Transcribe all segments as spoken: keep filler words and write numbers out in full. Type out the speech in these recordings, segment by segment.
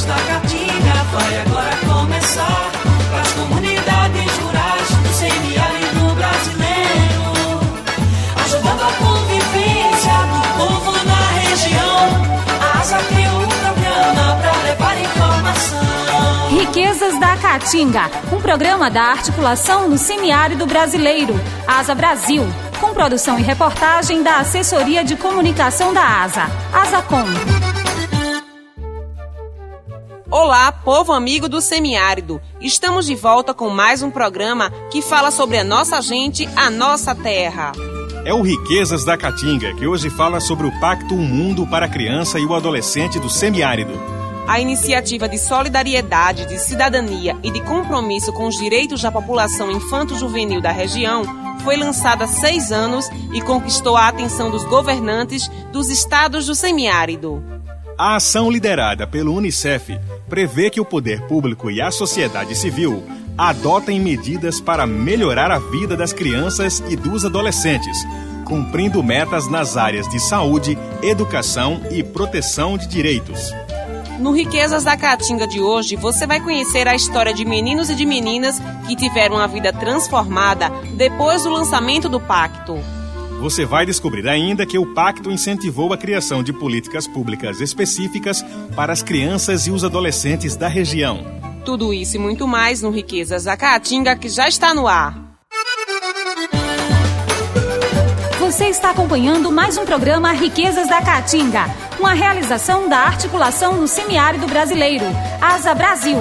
Riquezas da Caatinga vai agora começar. Para as comunidades rurais do semiárido brasileiro, ajudando a convivência do povo na região. A ASA criou um programa para levar informação. Riquezas da Caatinga, um programa da articulação no semiárido brasileiro, ASA Brasil, com produção e reportagem da Assessoria de Comunicação da ASA, ASACOM. Olá, povo amigo do semiárido. Estamos de volta com mais um programa que fala sobre a nossa gente, a nossa terra. É o Riquezas da Caatinga, que hoje fala sobre o Pacto Um Mundo para a Criança e o Adolescente do Semiárido. A iniciativa de solidariedade, de cidadania e de compromisso com os direitos da população infanto-juvenil da região foi lançada há seis anos e conquistou a atenção dos governantes dos estados do semiárido. A ação liderada pelo Unicef prevê que o poder público e a sociedade civil adotem medidas para melhorar a vida das crianças e dos adolescentes, cumprindo metas nas áreas de saúde, educação e proteção de direitos. No Riquezas da Caatinga de hoje, você vai conhecer a história de meninos e de meninas que tiveram a vida transformada depois do lançamento do pacto. Você vai descobrir ainda que o pacto incentivou a criação de políticas públicas específicas para as crianças e os adolescentes da região. Tudo isso e muito mais no Riquezas da Caatinga, que já está no ar. Você está acompanhando mais um programa Riquezas da Caatinga, uma realização da articulação no semiárido brasileiro, ASA Brasil.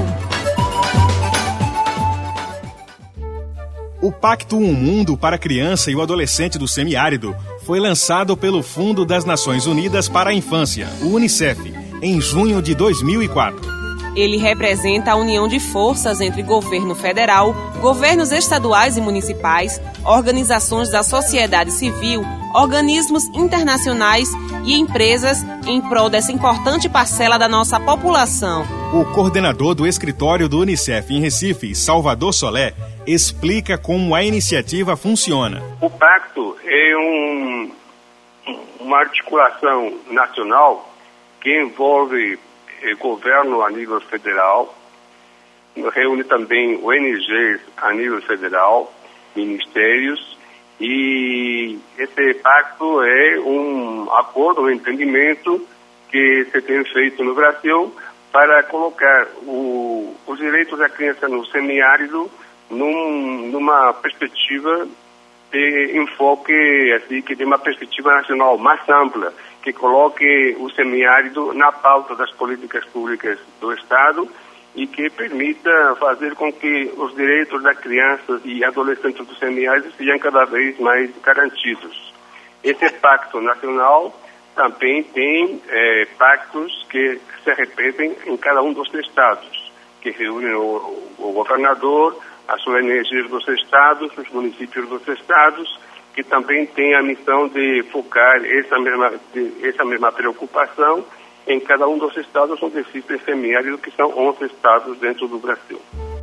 O Pacto Um Mundo para a Criança e o Adolescente do Semiárido foi lançado pelo Fundo das Nações Unidas para a Infância, o Unicef, em junho de dois mil e quatro. Ele representa a união de forças entre governo federal, governos estaduais e municipais, organizações da sociedade civil, organismos internacionais e empresas em prol dessa importante parcela da nossa população. O coordenador do escritório do Unicef em Recife, Salvador Solé, explica como a iniciativa funciona. O pacto é um, uma articulação nacional que envolve eh, governo a nível federal, reúne também O N Gs a nível federal, ministérios, e esse pacto é um acordo, um entendimento que se tem feito no Brasil para colocar o, os direitos da criança no semiárido Num, numa perspectiva de enfoque, assim, que de uma perspectiva nacional mais ampla, que coloque o semiárido na pauta das políticas públicas do Estado e que permita fazer com que os direitos das crianças e adolescentes do semiárido sejam cada vez mais garantidos. Esse pacto nacional também tem é, pactos que se repetem em cada um dos estados, que reúnem o, o governador, as O N Gs dos estados, os municípios dos estados, que também têm a missão de focar essa mesma, essa mesma preocupação em cada um dos estados onde existe semiárido, que são onze estados dentro do Brasil.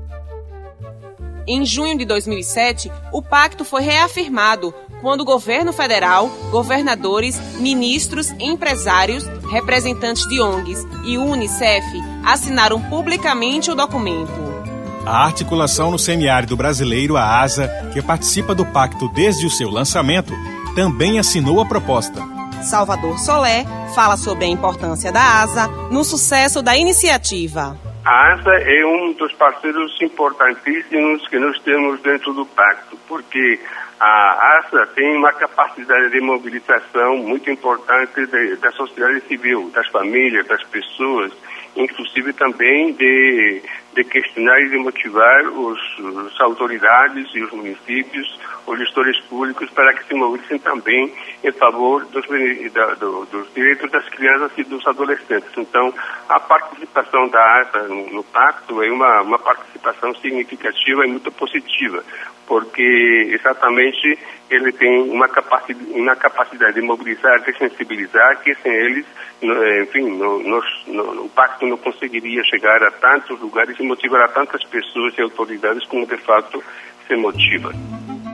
Em junho de dois mil e sete, o pacto foi reafirmado quando o governo federal, governadores, ministros, empresários, representantes de O N Gs e o Unicef assinaram publicamente o documento. A articulação no semiárido brasileiro, a ASA, que participa do pacto desde o seu lançamento, também assinou a proposta. Salvador Solé fala sobre a importância da ASA no sucesso da iniciativa. A ASA é um dos parceiros importantíssimos que nós temos dentro do pacto, porque a ASA tem uma capacidade de mobilização muito importante de, da sociedade civil, das famílias, das pessoas, inclusive também de, de questionar e de motivar os, as autoridades e os municípios, os gestores públicos, para que se mobilizem também em favor dos, da, do, dos direitos das crianças e dos adolescentes. Então, a participação da ASA no, no pacto é uma, uma participação significativa e muito positiva, porque exatamente ele tem uma capacidade, uma capacidade de mobilizar, de sensibilizar, que sem eles, enfim, no, no, no, o pacto não conseguiria chegar a tantos lugares e motivar a tantas pessoas e autoridades como de fato se motiva.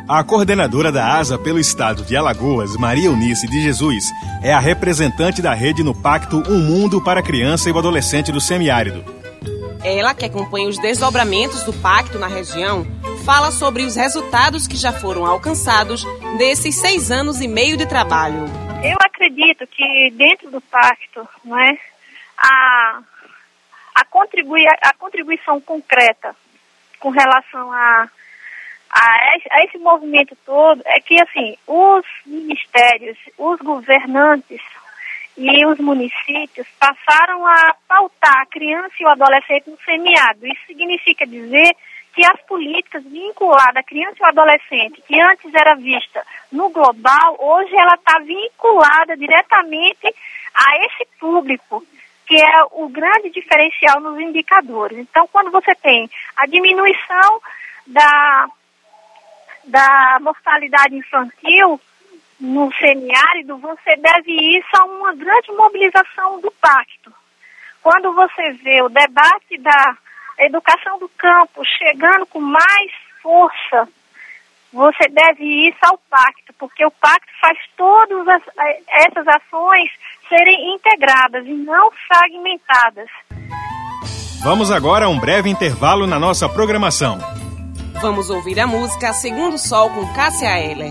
A coordenadora da ASA pelo estado de Alagoas, Maria Eunice de Jesus, é a representante da rede no Pacto Um Mundo para a Criança e o Adolescente do Semiárido. Ela, que acompanha os desdobramentos do pacto na região, fala sobre os resultados que já foram alcançados desses seis anos e meio de trabalho. Eu acredito que dentro do pacto, não é, a, a, contribui, a contribuição concreta com relação a A esse, a esse movimento todo é que, assim, os ministérios, os governantes e os municípios passaram a pautar a criança e o adolescente no semiárido. Isso significa dizer que as políticas vinculadas à criança e ao adolescente, que antes era vista no global, hoje ela está vinculada diretamente a esse público, que é o grande diferencial nos indicadores. Então, quando você tem a diminuição da... da mortalidade infantil no semiárido, você deve isso a uma grande mobilização do pacto. Quando você vê o debate da educação do campo chegando com mais força, você deve isso ao pacto, porque o pacto faz todas as, essas ações serem integradas e não fragmentadas. Vamos agora a um breve intervalo na nossa programação. Vamos ouvir a música Segundo Sol com Cássia Eller.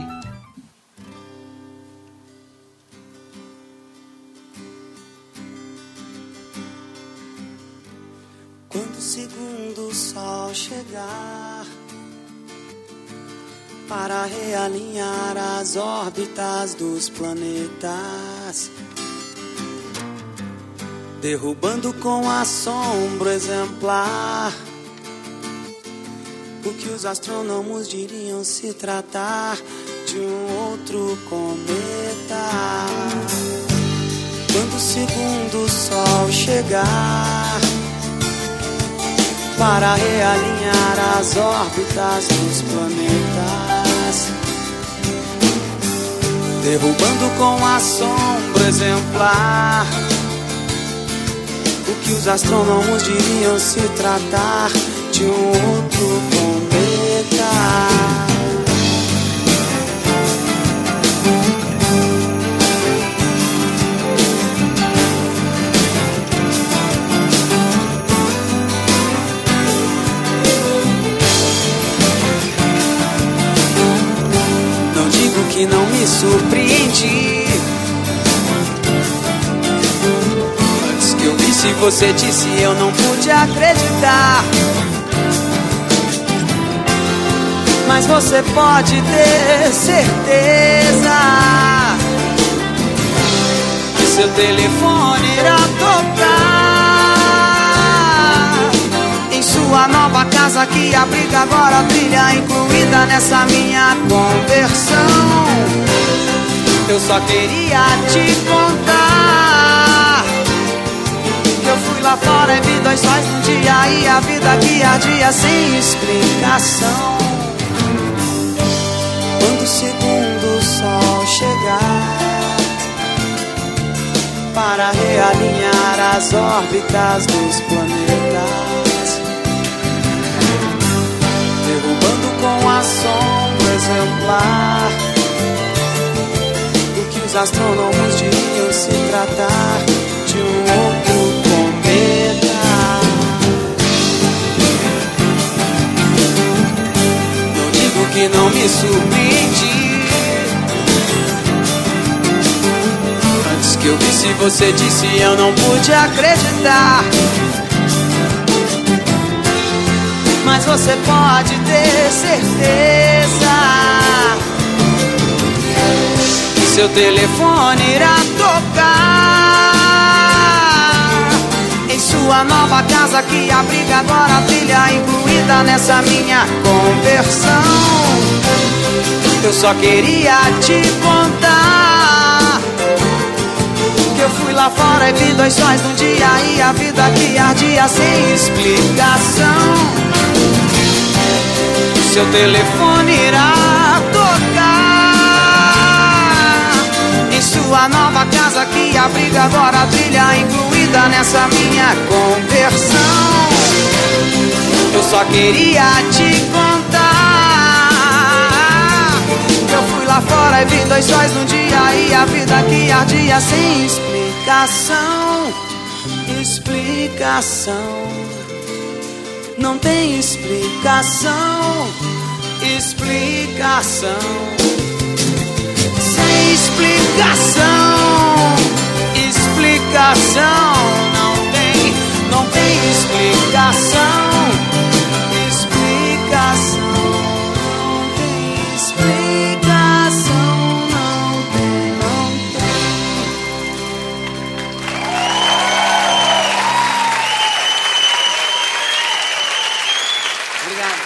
Quando o segundo sol chegar para realinhar as órbitas dos planetas, derrubando com assombro exemplar o que os astrônomos diriam se tratar de um outro cometa. Quando o segundo sol chegar para realinhar as órbitas dos planetas, derrubando com assombro exemplar o que os astrônomos diriam se tratar de um outro cometa. Não digo que não me surpreendi. Antes que eu visse você disse eu não pude acreditar. Mas você pode ter certeza que seu telefone irá tocar em sua nova casa que abriga agora a trilha incluída nessa minha conversão. Eu só queria te contar que eu fui lá fora e vi dois sóis num dia e a vida que ardia sem explicação. Quando o segundo sol chegar para realinhar as órbitas dos planetas, derrubando com assombro exemplar o que os astrônomos diriam se tratar de um outro cometa. Não digo que não me surpreendi. Antes que eu visse você disse eu não pude acreditar. Mas você pode ter certeza que seu telefone irá tocar em sua nova casa que abriga agora a trilha incluída nessa minha conversão. Eu só queria te contar que eu fui lá fora e vi dois sóis num dia e a vida que ardia sem explicação. Seu telefone irá tocar em sua nova casa que abriga agora a trilha incluída nessa minha conversão. Eu só queria te contar lá fora e vi dois sóis no dia e a vida que ardia sem explicação. Explicação. Não tem explicação. Explicação. Sem explicação. Explicação. Não tem, não tem explicação. Explicação. Não tem explicação. Não tem, não tem. Obrigado.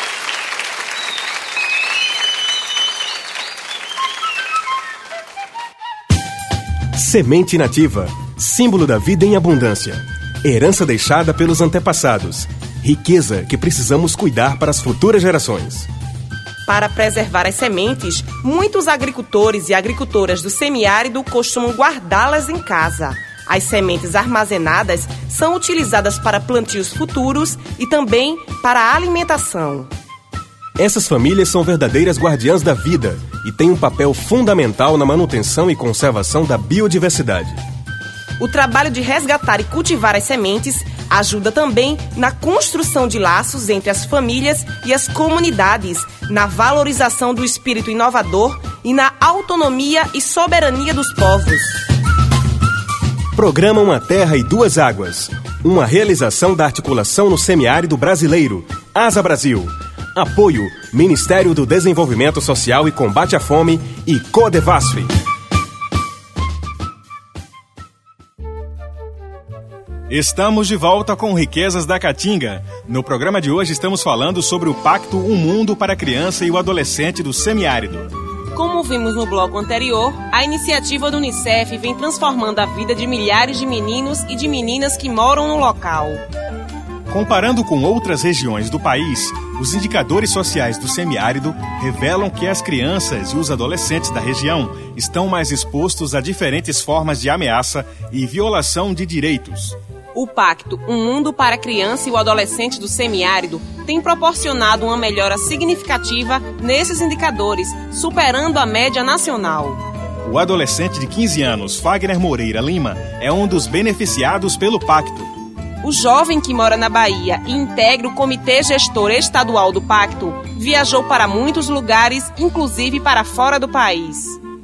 Semente nativa, símbolo da vida em abundância. Herança deixada pelos antepassados. Riqueza que precisamos cuidar para as futuras gerações. Para preservar as sementes, muitos agricultores e agricultoras do semiárido costumam guardá-las em casa. As sementes armazenadas são utilizadas para plantios futuros e também para a alimentação. Essas famílias são verdadeiras guardiãs da vida e têm um papel fundamental na manutenção e conservação da biodiversidade. O trabalho de resgatar e cultivar as sementes ajuda também na construção de laços entre as famílias e as comunidades, na valorização do espírito inovador e na autonomia e soberania dos povos. Programa Uma Terra e Duas Águas. Uma realização da articulação no semiárido brasileiro. Asa Brasil. Apoio Ministério do Desenvolvimento Social e Combate à Fome e Codevasf. Estamos de volta com Riquezas da Caatinga. No programa de hoje estamos falando sobre o Pacto Um Mundo para a Criança e o Adolescente do Semiárido. Como vimos no bloco anterior, a iniciativa do Unicef vem transformando a vida de milhares de meninos e de meninas que moram no local. Comparando com outras regiões do país, os indicadores sociais do semiárido revelam que as crianças e os adolescentes da região estão mais expostos a diferentes formas de ameaça e violação de direitos. O Pacto Um Mundo para a Criança e o Adolescente do Semiárido tem proporcionado uma melhora significativa nesses indicadores, superando a média nacional. O adolescente de quinze anos, Fagner Moreira Lima, é um dos beneficiados pelo Pacto. O jovem que mora na Bahia e integra o Comitê Gestor Estadual do Pacto viajou para muitos lugares, inclusive para fora do país.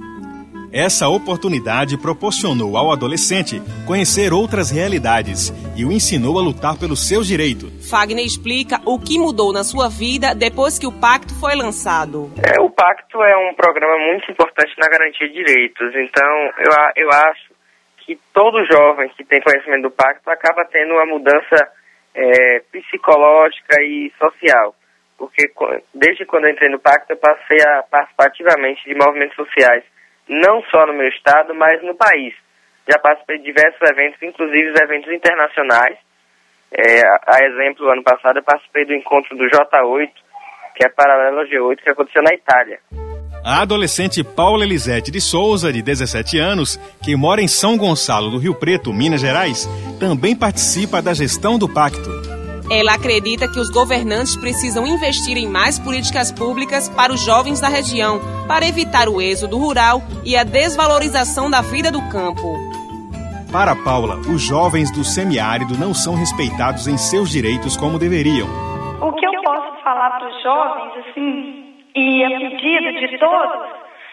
Essa oportunidade proporcionou ao adolescente conhecer outras realidades e o ensinou a lutar pelos seus direitos. Fagner explica o que mudou na sua vida depois que o Pacto foi lançado. É, o Pacto é um programa muito importante na garantia de direitos, então eu, eu acho que todo jovem que tem conhecimento do Pacto acaba tendo uma mudança é, psicológica e social, porque desde quando eu entrei no Pacto eu passei a participar ativamente de movimentos sociais, não só no meu estado, mas no país. Já participei de diversos eventos, inclusive os eventos internacionais. É, a exemplo, ano passado eu participei do encontro do J oito, que é paralelo ao G oito, que aconteceu na Itália. A adolescente Paula Elisete de Souza, de dezessete anos, que mora em São Gonçalo do Rio Preto, Minas Gerais, também participa da gestão do Pacto. Ela acredita que os governantes precisam investir em mais políticas públicas para os jovens da região, para evitar o êxodo rural e a desvalorização da vida do campo. Para Paula, os jovens do semiárido não são respeitados em seus direitos como deveriam. O que eu posso falar para os jovens, assim, e a pedido de todos,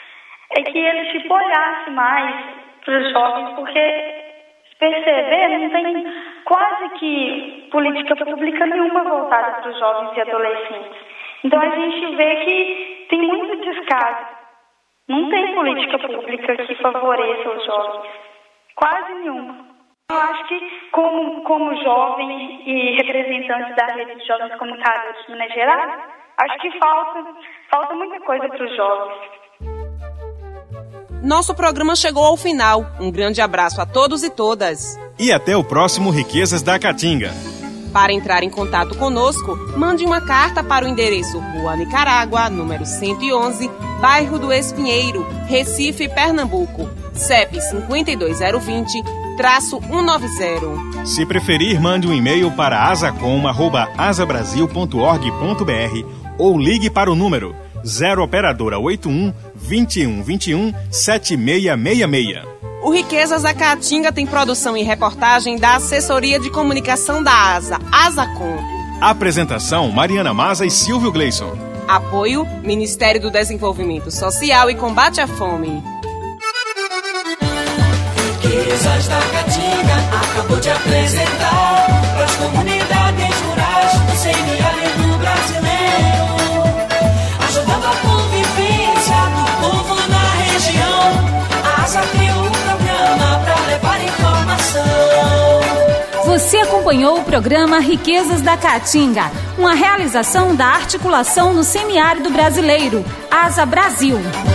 é que eles tipo, olhassem mais para os jovens, porque perceber, não tem quase que política pública nenhuma voltada para os jovens e adolescentes. Então a gente vê que tem muito descaso. Não tem política pública que favoreça os jovens. Quase nenhuma. Eu acho que como, como jovem e representante da rede de jovens comunicadores de Minas Gerais, acho que falta, falta muita coisa para os jovens. Nosso programa chegou ao final. Um grande abraço a todos e todas. E até o próximo Riquezas da Caatinga. Para entrar em contato conosco, mande uma carta para o endereço Rua Nicarágua, número cento e onze, bairro do Espinheiro, Recife, Pernambuco, C E P cinco dois zero dois zero, traço cento e noventa. Se preferir, mande um e-mail para asacom arroba asabrasil ponto org ponto br ou ligue para o número zero operadora oitenta e um, vinte e um vinte e um, setenta e seis sessenta e seis. O Riquezas da Caatinga tem produção e reportagem da Assessoria de Comunicação da ASA, ASACOM. Apresentação, Mariana Maza e Silvio Gleison. Apoio, Ministério do Desenvolvimento Social e Combate à Fome. Riquezas da Caatinga acabou de apresentar para as comunidades rurais do semiárido brasileiro, ajudando a convivência do povo na região. A ASA criou um programa para levar informação. Você acompanhou o programa Riquezas da Caatinga, uma realização da Articulação no Semiárido Brasileiro, ASA Brasil.